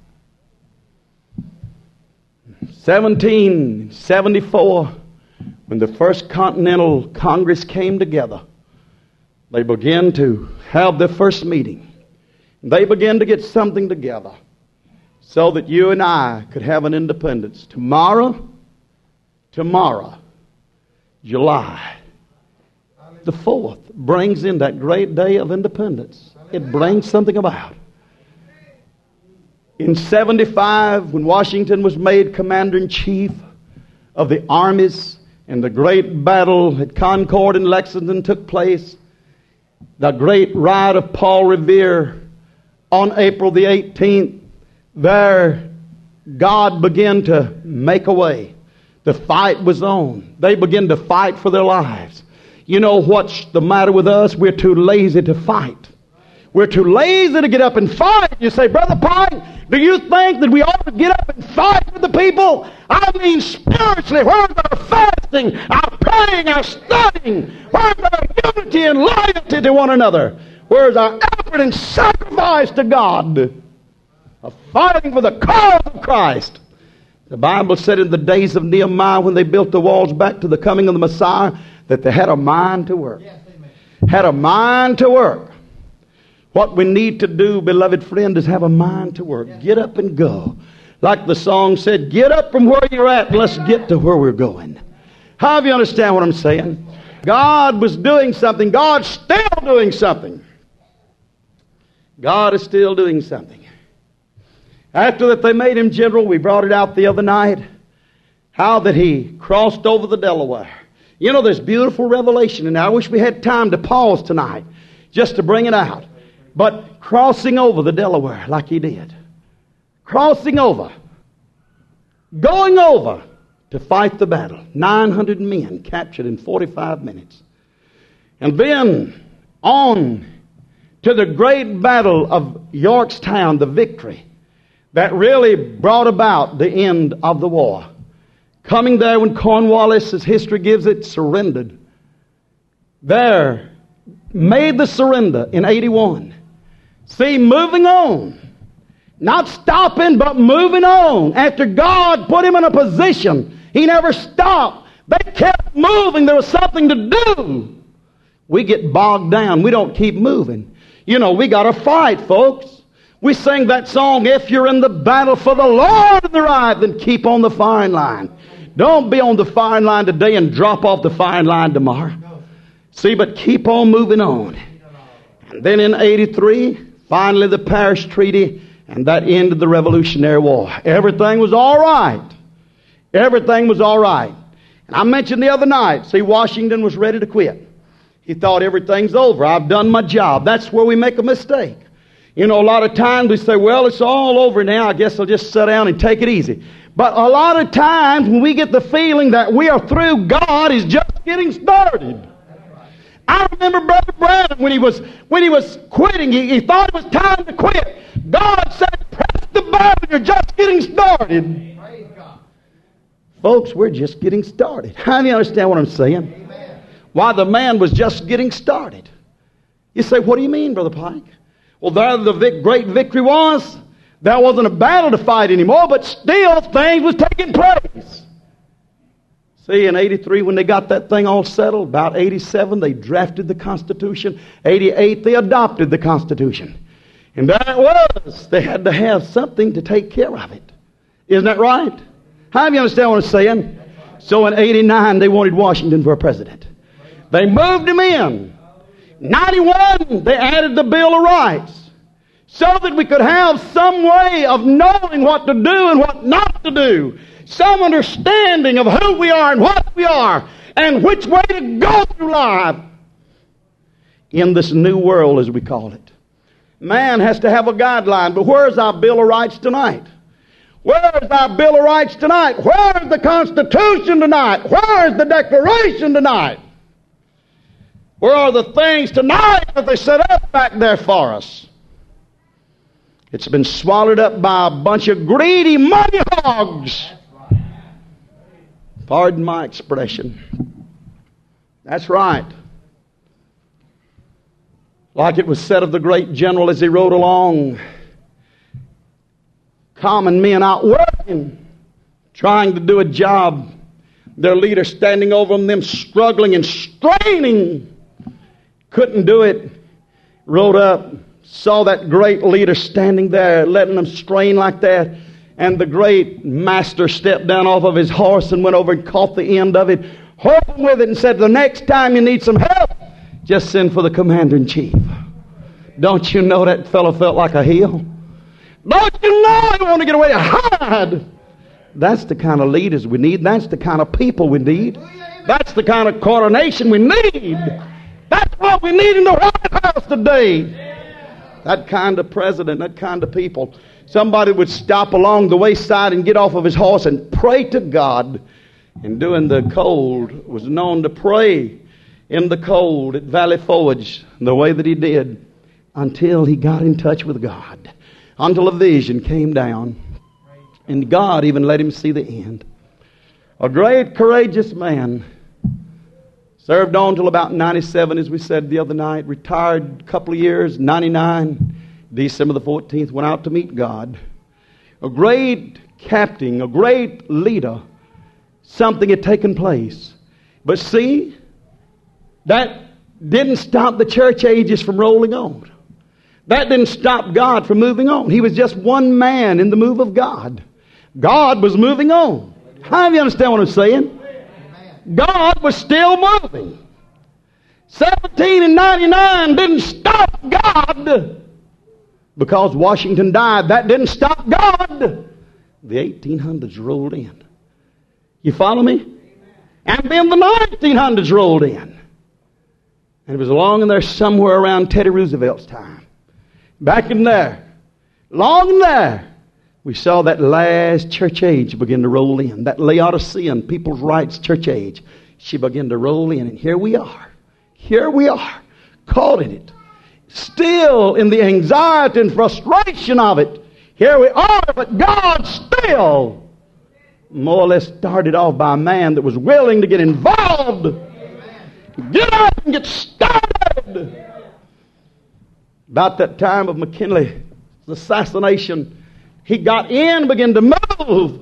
seventeen seventy-four, when the First Continental Congress came together, they began to have their first meeting. They began to get something together so that you and I could have an independence. Tomorrow, tomorrow, July the fourth, brings in that great day of independence. It brings something about. In seventy-five, when Washington was made Commander-in-Chief of the armies and the great battle at Concord and Lexington took place, the great ride of Paul Revere on April the eighteenth, there God began to make a way. The fight was on. They began to fight for their lives. You know what's the matter with us? We're too lazy to fight. We're too lazy to get up and fight. You say, Brother Pine, do you think that we ought to get up and fight for the people? I mean spiritually, where's our fasting, our praying, our studying? Where's our unity and loyalty to one another? Where's our effort and sacrifice to God? A fighting for the cause of Christ. The Bible said in the days of Nehemiah, when they built the walls back to the coming of the Messiah, that they had a mind to work. Yes, had a mind to work. What we need to do, beloved friend, is have a mind to work. Yes. Get up and go. Like the song said, get up from where you're at and let's get to where we're going. How do you understand what I'm saying? God was doing something. God's still doing something. God is still doing something. After that they made him general, we brought it out the other night, how that he crossed over the Delaware. You know, there's beautiful revelation, and I wish we had time to pause tonight just to bring it out. But crossing over the Delaware like he did. Crossing over. Going over to fight the battle. nine hundred men captured in forty-five minutes. And then on to the great battle of Yorktown, the victory that really brought about the end of the war. Coming there when Cornwallis, as history gives it, surrendered. There, made the surrender in eighty-one. See, moving on. Not stopping, but moving on. After God put him in a position, he never stopped. They kept moving. There was something to do. We get bogged down. We don't keep moving. You know, we got to fight, folks. We sing that song, if you're in the battle for the Lord in the right, then keep on the firing line. Don't be on the firing line today and drop off the firing line tomorrow. See, but keep on moving on. And then in eighty-three, finally the Paris Treaty, and that ended the Revolutionary War. Everything was all right. Everything was all right. And I mentioned the other night, see, Washington was ready to quit. He thought everything's over. I've done my job. That's where we make a mistake. You know, a lot of times we say, well, it's all over now. I guess I'll just sit down and take it easy. But a lot of times when we get the feeling that we are through, God is just getting started. I remember Brother Branham when he was when he was quitting, he, he thought it was time to quit. God said, press the button, you're just getting started. Praise God. Folks, we're just getting started. How do you understand what I'm saying? Amen. Why, the man was just getting started. You say, what do you mean, Brother Pike? Well, there the vic- great victory was. There wasn't a battle to fight anymore, but still things was taking place. See, in eighty-three, when they got that thing all settled, about eighty-seven, they drafted the Constitution. eighty-eight, they adopted the Constitution. And there it was. They had to have something to take care of it. Isn't that right? How do you understand what I'm saying? So in eighty-nine, they wanted Washington for a president. They moved him in. ninety-one, they added the Bill of Rights so that we could have some way of knowing what to do and what not to do. Some understanding of who we are and what we are and which way to go through life in this new world, as we call it. Man has to have a guideline, but where's our Bill of Rights tonight? Where's our Bill of Rights tonight? Where's the Constitution tonight? Where's the Declaration tonight? Where are the things tonight that they set up back there for us? It's been swallowed up by a bunch of greedy money hogs. Pardon my expression. That's right. Like it was said of the great general as he rode along, common men out working, trying to do a job, their leader standing over them, them struggling and straining, couldn't do it, rode up, saw that great leader standing there, letting them strain like that, and the great master stepped down off of his horse and went over and caught the end of it, holding with it, and said, the next time you need some help, just send for the commander-in-chief. Don't you know that fellow felt like a heel? Don't you know he wanted to get away and hide? That's the kind of leaders we need. That's the kind of people we need. That's the kind of coronation we need. That's what we need in the White House today. That kind of president, that kind of people. Somebody would stop along the wayside and get off of his horse and pray to God. And during the cold, was known to pray in the cold at Valley Forge the way that he did until he got in touch with God. Until a vision came down. And God even let him see the end. A great, courageous man. Served on till about ninety-seven, as we said the other night. Retired a couple of years, ninety-nine. December the fourteenth, went out to meet God. a great captain, a great leader. Something had taken place. But see, that didn't stop the church ages from rolling on. That didn't stop God from moving on. He was just one man in the move of God. God was moving on. How do you understand what I'm saying? God was still moving. seventeen and ninety-nine didn't stop God. Because Washington died, that didn't stop God. The eighteen hundreds rolled in. You follow me? And then the nineteen hundreds rolled in. And it was along in there somewhere around Teddy Roosevelt's time. Back in there, long in there, we saw that last church age begin to roll in. That Laodicean people's rights church age. She began to roll in. And here we are. Here we are. Caught in it. Still in the anxiety and frustration of it. Here we are, but God still more or less started off by a man that was willing to get involved. Amen. Get up and get started. About that time of McKinley's assassination, he got in and began to move.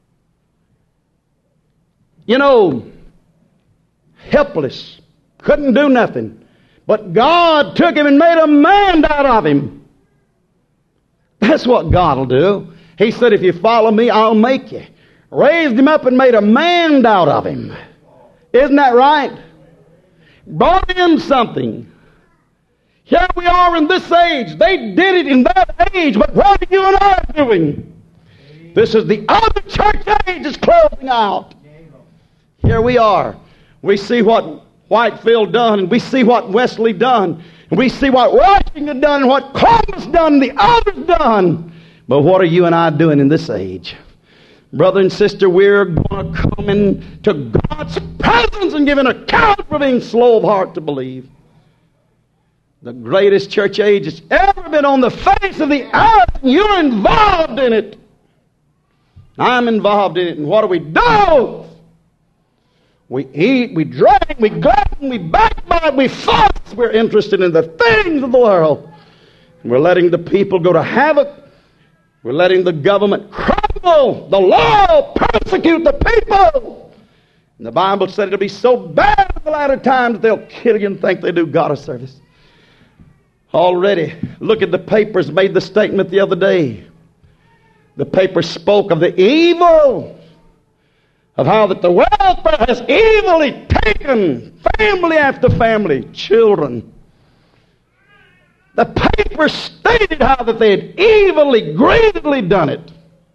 You know, helpless. Couldn't do nothing. But God took him and made a man out of him. That's what God will do. He said, if you follow me, I'll make you. Raised him up and made a man out of him. Isn't that right? Brought in something. Here we are in this age. They did it in that age, but what are you and I doing? This is the other church age is closing out. Here we are. We see what Whitefield done, and we see what Wesley done, and we see what Washington done, and what Columbus done, and the others done. But what are you and I doing in this age? Brother and sister, we're going to come into God's presence and give an account for being slow of heart to believe. The greatest church age that's ever been on the face of the earth, and you're involved in it. I'm involved in it, and what do we do? We eat, we drink, we glutton, we backbite, we fuss. We're interested in the things of the world. And we're letting the people go to havoc. We're letting the government crumble. The law persecute the people. And the Bible said it'll be so bad in the latter times that they'll kill you and think they do God a service. Already, look at the papers made the statement the other day. The paper spoke of the evil of how that the welfare has evilly taken family after family, children. The paper stated how that they had evilly, greedily done it.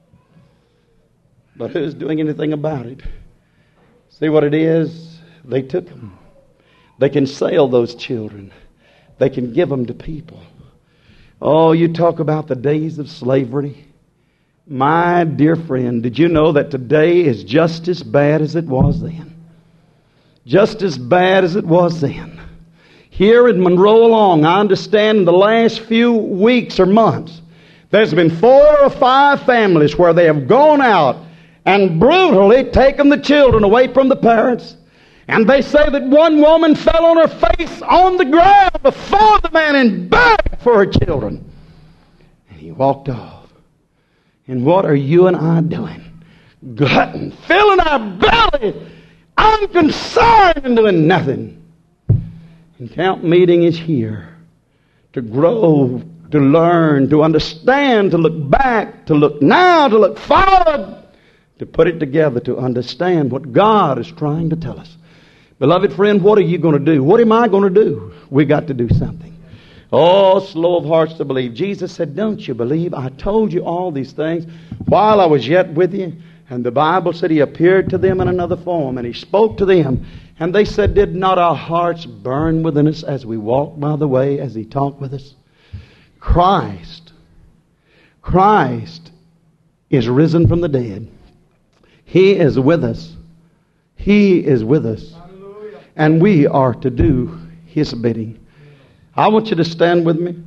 But who's doing anything about it? See what it is? They took them. They can sell those children. They can give them to people. Oh, you talk about the days of slavery. My dear friend, did you know that today is just as bad as it was then? Just as bad as it was then. Here in Monroe along, I understand in the last few weeks or months, there's been four or five families where they have gone out and brutally taken the children away from the parents. And they say that one woman fell on her face on the ground before the man and begged for her children. And he walked off. And what are you and I doing? Glutton, filling our belly, unconcerned and doing nothing. And camp meeting is here to grow, to learn, to understand, to look back, to look now, to look forward, to put it together, to understand what God is trying to tell us. Beloved friend, what are you going to do? What am I going to do? We got to do something. Oh, slow of hearts to believe. Jesus said, don't you believe? I told you all these things while I was yet with you. And the Bible said he appeared to them in another form, and he spoke to them. And they said, did not our hearts burn within us as we walked by the way, as he talked with us? Christ, Christ is risen from the dead. He is with us. He is with us. Hallelujah. And we are to do his bidding. I want you to stand with me.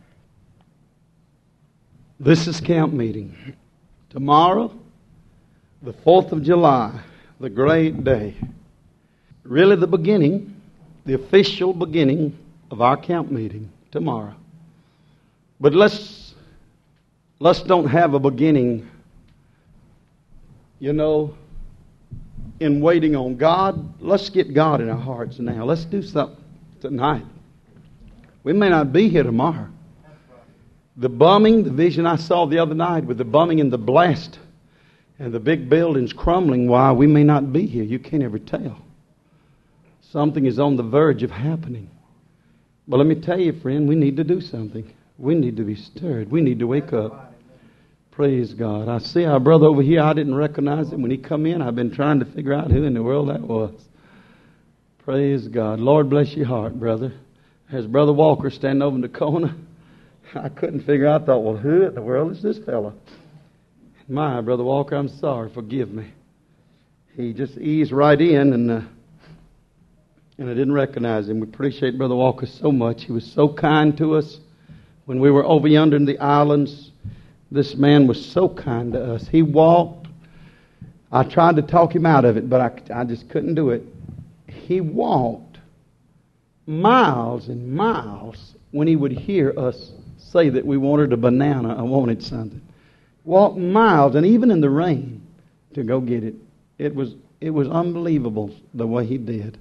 This is camp meeting. Tomorrow, the fourth of July, the great day. Really the beginning, the official beginning of our camp meeting tomorrow. But let's Let's don't have a beginning, you know, in waiting on God. Let's get God in our hearts now. Let's do something tonight. We may not be here tomorrow. The bombing, the vision I saw the other night with the bombing and the blast and the big buildings crumbling, why, we may not be here. You can't ever tell. Something is on the verge of happening. But let me tell you, friend, we need to do something. We need to be stirred. We need to wake up. Praise God. I see our brother over here. I didn't recognize him when he come in. I've been trying to figure out who in the world that was. Praise God. Lord bless your heart, brother. There's Brother Walker standing over in the corner. I couldn't figure out. I thought, well, who in the world is this fella? My, Brother Walker, I'm sorry. Forgive me. He just eased right in, and uh, and I didn't recognize him. We appreciate Brother Walker so much. He was so kind to us when we were over yonder in the islands. This man was so kind to us. He walked. I tried to talk him out of it, but I, I just couldn't do it. He walked miles and miles when he would hear us say that we wanted a banana or wanted something. Walked miles, and even in the rain, to go get it. It was it was unbelievable the way he did.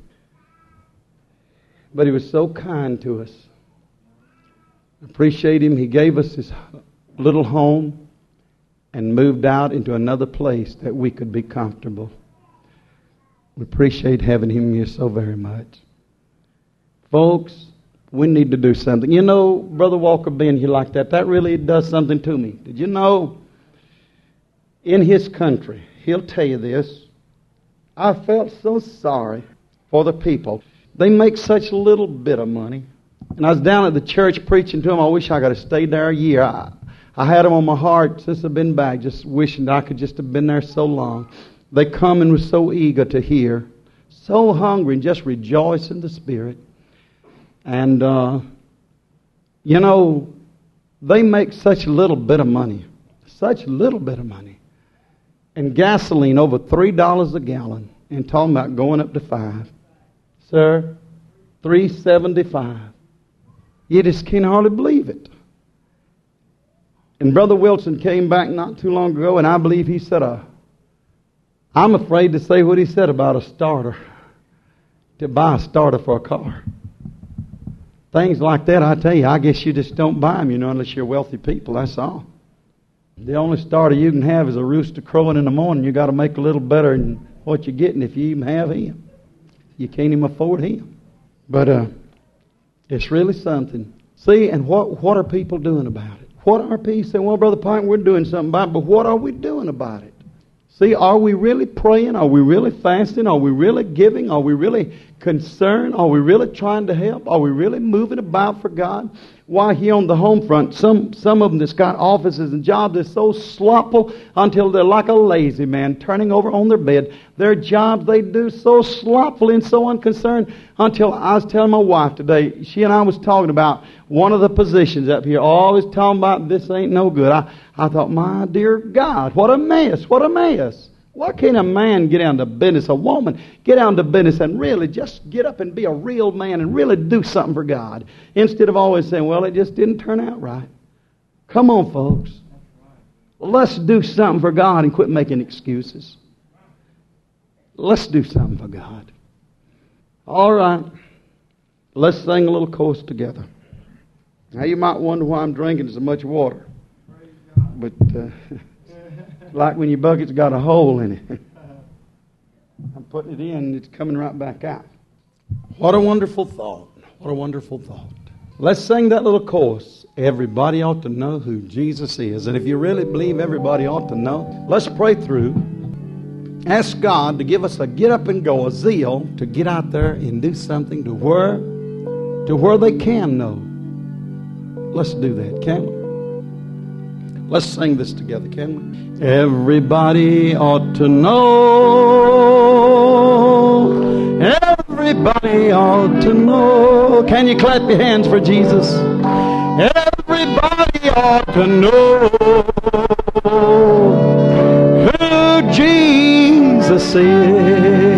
But he was so kind to us. Appreciate him. He gave us his little home and moved out into another place that we could be comfortable. We appreciate having him here so very much. Folks, we need to do something. You know, Brother Walker being here like that, that really does something to me. Did you know, in his country, he'll tell you this, I felt so sorry for the people. They make such little bit of money. And I was down at the church preaching to them. I wish I could have stayed there a year. I, I had them on my heart since I've been back, just wishing I could just have been there so long. They come and were so eager to hear, so hungry and just rejoice in the Spirit. And, uh, you know, they make such little bit of money, such little bit of money. And gasoline over three dollars a gallon, and talking about going up to five. Sir, three seventy-five. You just can't hardly believe it. And Brother Wilson came back not too long ago, and I believe he said, uh, I'm afraid to say what he said about a starter, to buy a starter for a car. Things like that, I tell you, I guess you just don't buy them, you know, unless you're wealthy people, that's all. The only starter you can have is a rooster crowing in the morning. You got to make a little better than what you're getting if you even have him. You can't even afford him. But uh, it's really something. See, and what, what are people doing about it? What are people saying? Well, Brother Pike, we're doing something about it, but what are we doing about it? See, are we really praying? Are we really fasting? Are we really giving? Are we really concerned? Are we really trying to help? Are we really moving about for God? Why, here on the home front, some, some of them that's got offices and jobs are so slothful until they're like a lazy man turning over on their bed. Their jobs they do so slothfully and so unconcerned until I was telling my wife today, she and I was talking about one of the positions up here, always talking about this ain't no good. I, I thought, my dear God, what a mess, what a mess. Why can't a man get down to business, a woman get down to business and really just get up and be a real man and really do something for God instead of always saying, well, it just didn't turn out right. Come on, folks. Let's do something for God and quit making excuses. Let's do something for God. All right. Let's sing a little chorus together. Now, you might wonder why I'm drinking so much water. But... Uh, like when your bucket's got a hole in it. I'm putting it in and it's coming right back out. What a wonderful thought. What a wonderful thought. Let's sing that little chorus. Everybody ought to know who Jesus is. And if you really believe everybody ought to know, let's pray through. Ask God to give us a get up and go, a zeal to get out there and do something to where, to where they can know. Let's do that, can we? Let's sing this together, can we? Everybody ought to know. Everybody ought to know. Can you clap your hands for Jesus? Everybody ought to know who Jesus is.